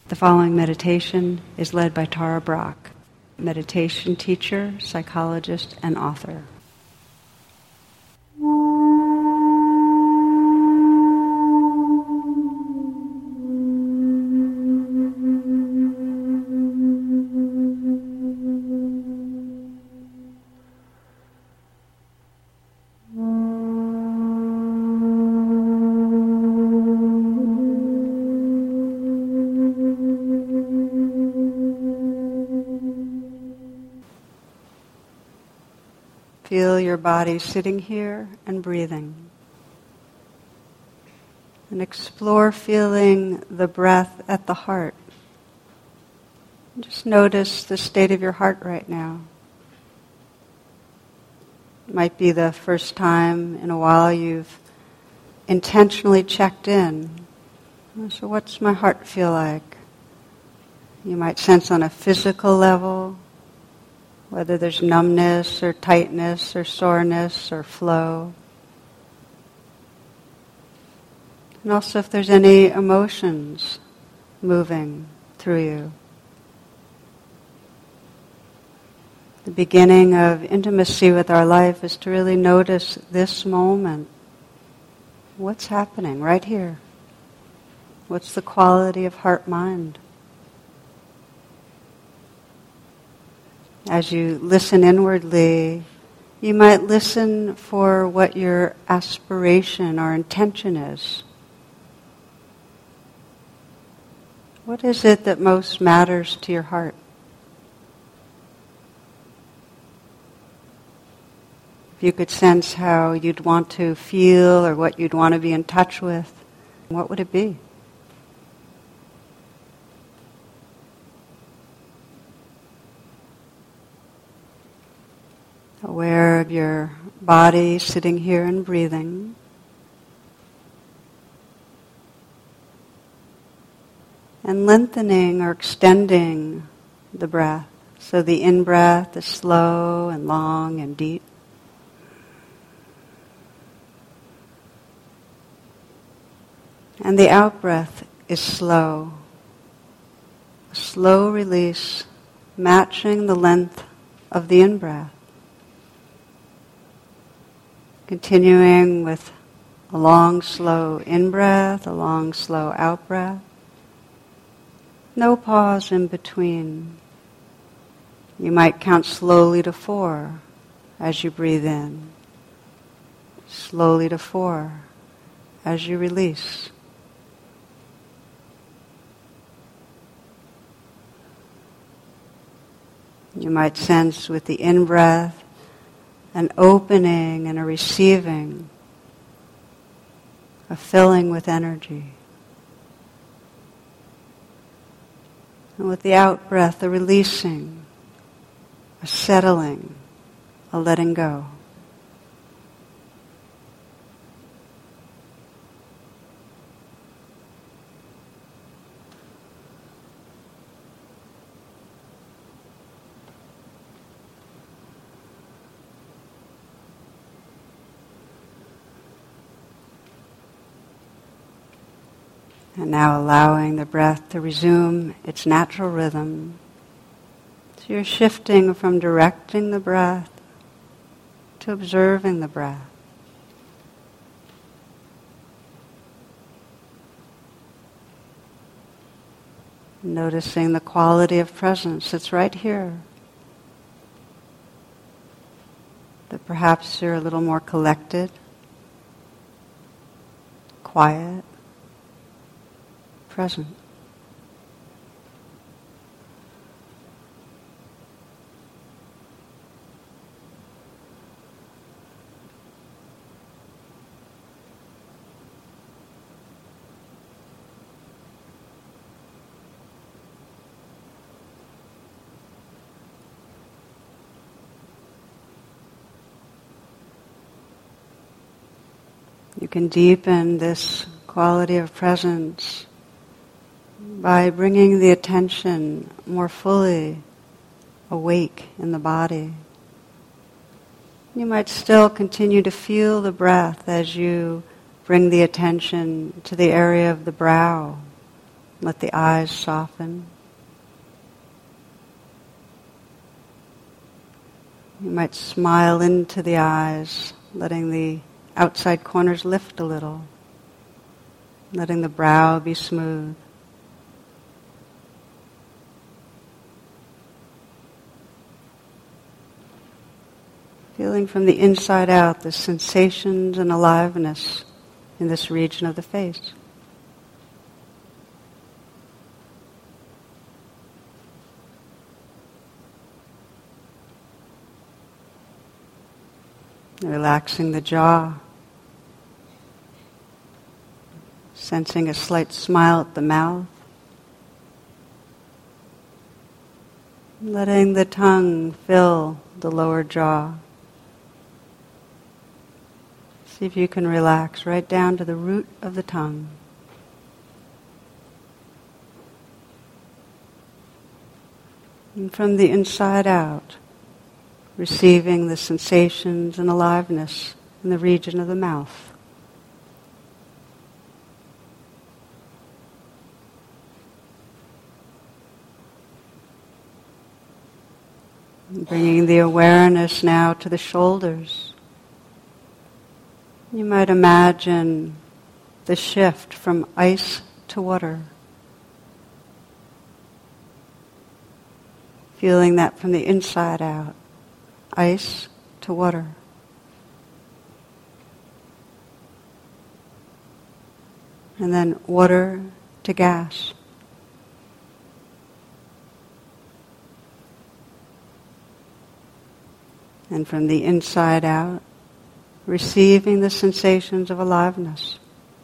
The following meditation is led by Tara Brach, meditation teacher, psychologist, and author. Feel your body sitting here and breathing. And explore feeling the breath at the heart. Just notice the state of your heart right now. It might be the first time in a while you've intentionally checked in. So what's my heart feel like? You might sense on a physical level, whether there's numbness or tightness or soreness or flow. And also if there's any emotions moving through you. The beginning of intimacy with our life is to really notice this moment. What's happening right here? What's the quality of heart-mind? As you listen inwardly, you might listen for what your aspiration or intention is. What is it that most matters to your heart? If you could sense how you'd want to feel or what you'd want to be in touch with, what would it be? Aware of your body sitting here and breathing. And lengthening or extending the breath. So the in-breath is slow and long and deep. And the out-breath is slow. A slow release matching the length of the in-breath. Continuing with a long, slow in-breath, a long, slow out-breath. No pause in between. You might count slowly to 4 as you breathe in. Slowly to 4 as you release. You might sense with the in-breath an opening and a receiving, a filling with energy. And with the out-breath, a releasing, a settling, a letting go. And now allowing the breath to resume its natural rhythm. So you're shifting from directing the breath to observing the breath. Noticing the quality of presence that's right here. That perhaps you're a little more collected, quiet, present. You can deepen this quality of presence by bringing the attention more fully awake in the body. You might still continue to feel the breath as you bring the attention to the area of the brow, Let the eyes soften. You might smile into the eyes, letting the outside corners lift a little, letting the brow be smooth. Feeling from the inside out the sensations and aliveness in this region of the face. Relaxing the jaw, sensing a slight smile at the mouth, letting the tongue fill the lower jaw. See if you can relax right down to the root of the tongue. And from the inside out, receiving the sensations and aliveness in the region of the mouth. And bringing the awareness now to the shoulders. You might imagine the shift from ice to water. Feeling that from the inside out. Ice to water. And then water to gas. And from the inside out, receiving the sensations of aliveness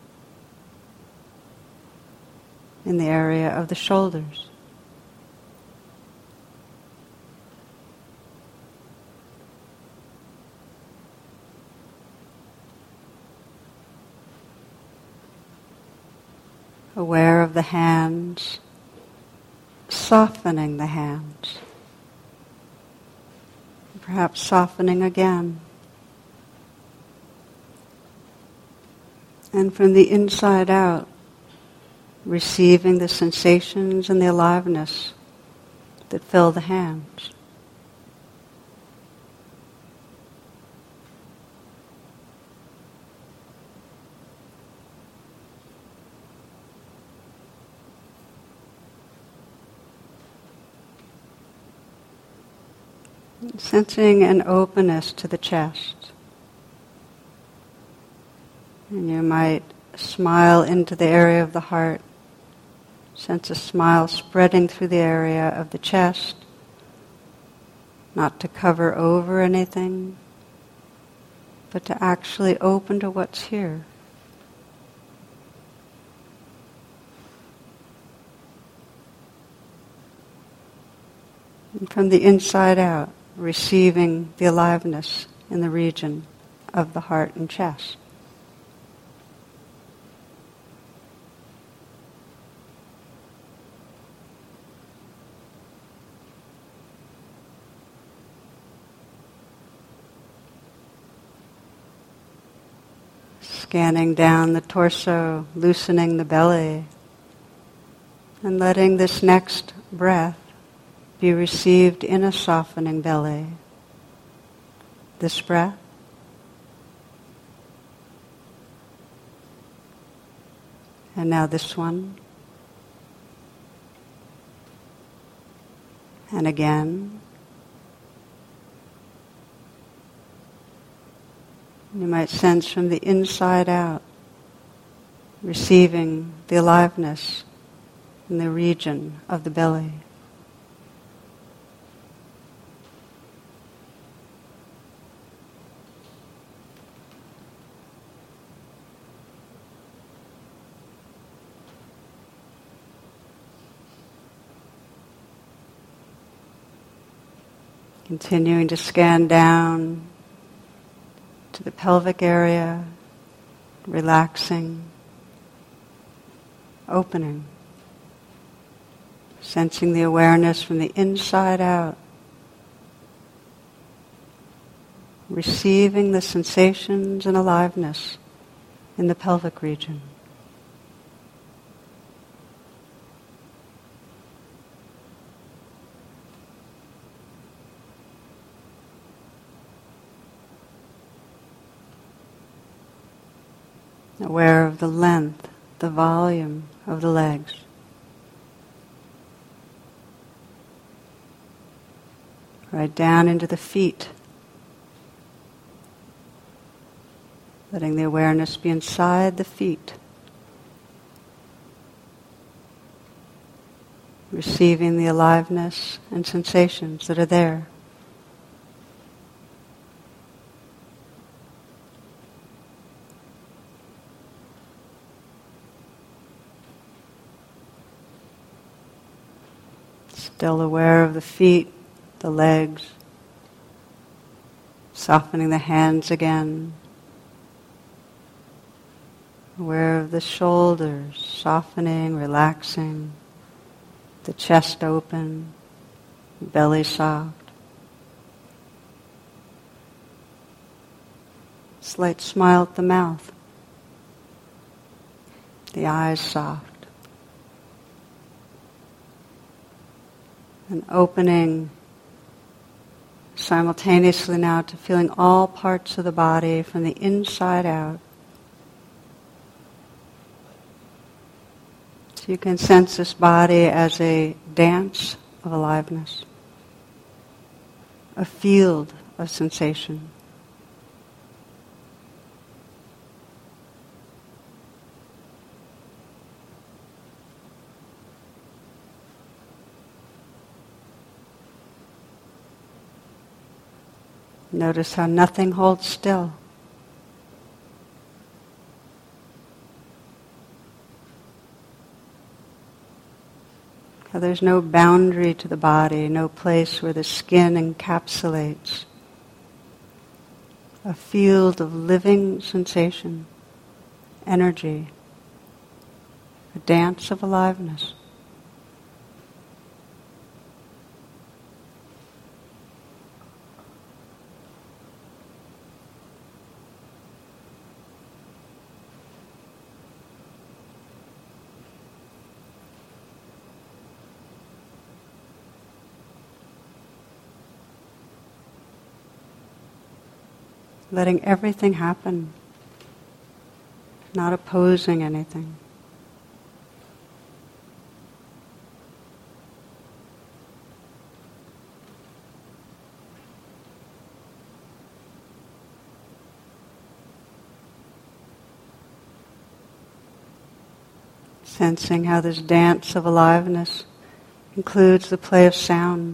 in the area of the shoulders. Aware of the hands, softening the hands, perhaps softening again. And from the inside out, receiving the sensations and the aliveness that fill the hands. Sensing an openness to the chest. And you might smile into the area of the heart. Sense a smile spreading through the area of the chest. Not to cover over anything, but to actually open to what's here. And from the inside out, receiving the aliveness in the region of the heart and chest. Scanning down the torso, loosening the belly, and letting this next breath be received in a softening belly. This breath. And now this one. And again. You might sense from the inside out, receiving the aliveness in the region of the belly. Continuing to scan down to the pelvic area, relaxing, opening, sensing the awareness from the inside out, receiving the sensations and aliveness in the pelvic region. aware of the length, the volume of the legs. Right down into the feet. Letting the awareness be inside the feet. Receiving the aliveness and sensations that are there. Still aware of the feet, the legs, softening the hands again. Aware of the shoulders, softening, relaxing, the chest open, belly soft. Slight smile at the mouth, the eyes soft. And opening simultaneously now to feeling all parts of the body from the inside out. So you can sense this body as a dance of aliveness, a field of sensation. Notice how nothing holds still. How there's no boundary to the body, no place where the skin encapsulates. A field of living sensation, energy, a dance of aliveness. Letting everything happen, not opposing anything. Sensing how this dance of aliveness includes the play of sound.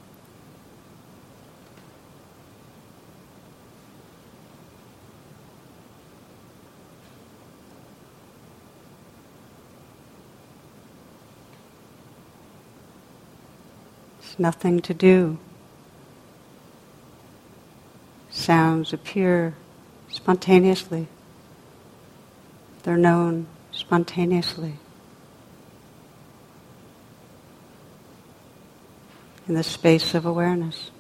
Nothing to do. Sounds appear spontaneously. They're known spontaneously. In the space of awareness.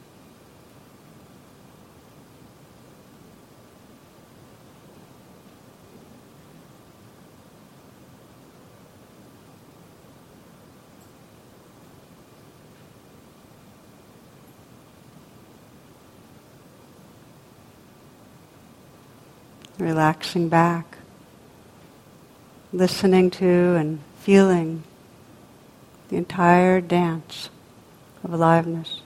Relaxing back, listening to and feeling the entire dance of aliveness.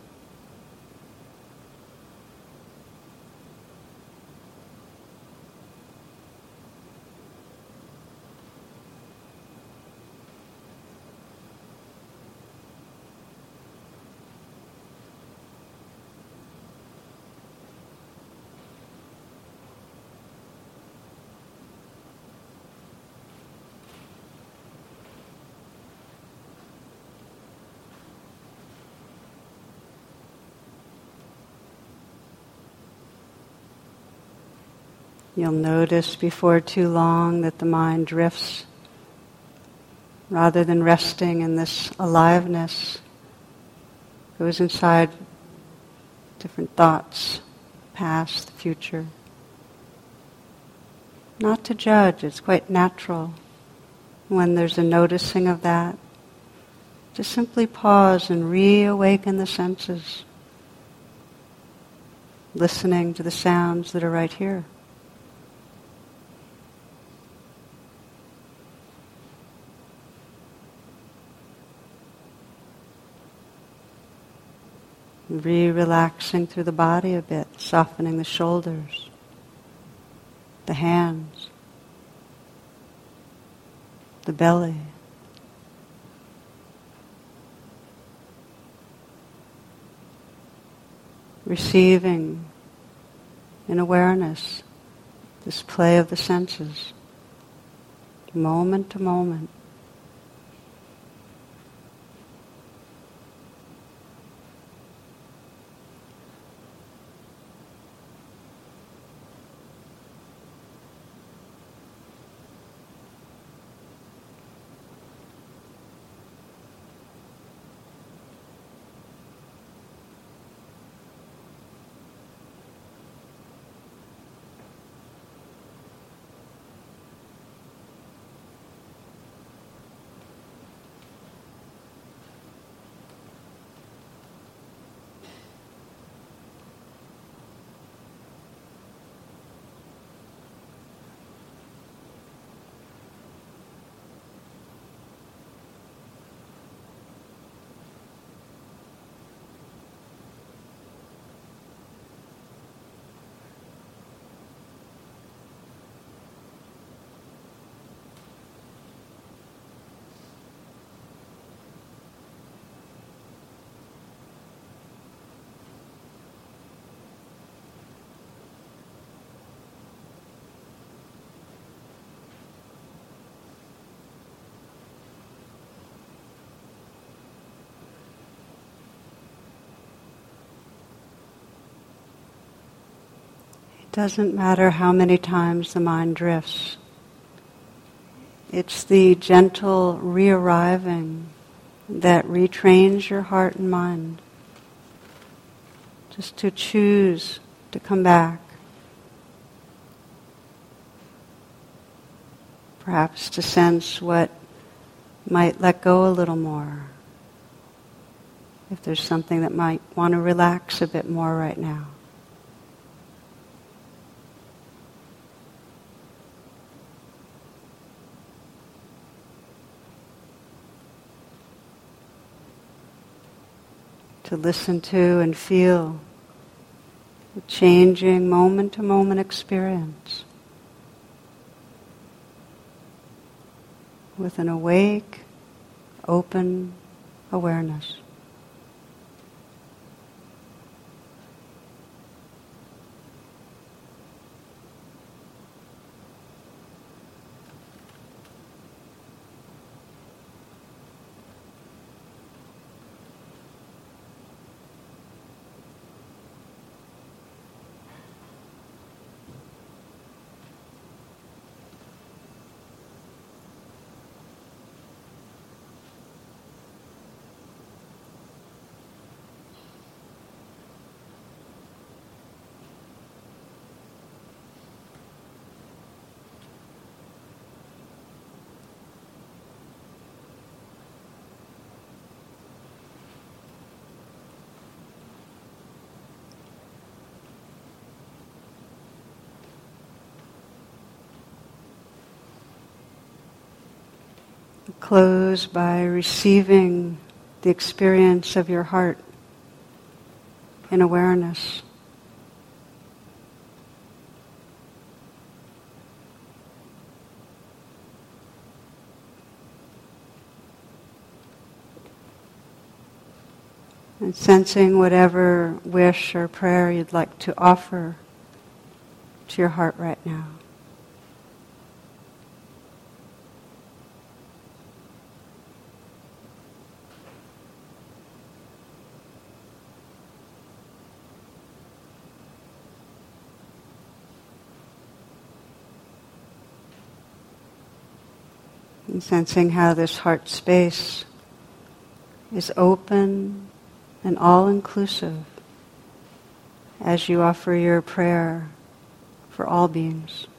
You'll notice before too long that the mind drifts. Rather than resting in this aliveness, goes inside different thoughts, past, the future. Not to judge, it's quite natural. When there's a noticing of that, just simply pause and reawaken the senses, listening to the sounds that are right here. Relaxing through the body a bit, softening the shoulders, the hands, the belly. Receiving in awareness this play of the senses, moment to moment. It doesn't matter how many times the mind drifts. It's the gentle re-arriving that retrains your heart and mind. Just to choose to come back. Perhaps to sense what might let go a little more. If there's something that might want to relax a bit more right now. To listen to and feel the changing moment-to-moment experience with an awake, open awareness. Close by receiving the experience of your heart in awareness. And sensing whatever wish or prayer you'd like to offer to your heart right now. And sensing how this heart space is open and all-inclusive as you offer your prayer for all beings.